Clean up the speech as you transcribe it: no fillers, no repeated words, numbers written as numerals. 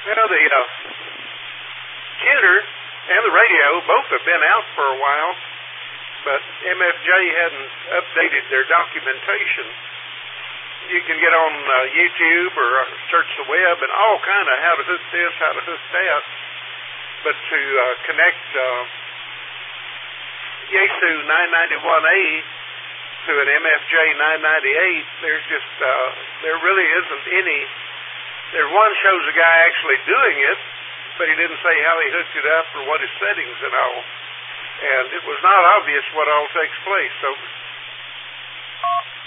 Well, the tuner and the radio both have been out for a while, but MFJ hadn't updated their documentation. You can get on YouTube or search the web and all kind of how to hook this, how to hook that. But to connect Yaesu 991A to an MFJ 998, there really isn't any. There one shows a guy actually doing it, but he didn't say how he hooked it up or what his settings and all. And it was not obvious what all takes place. So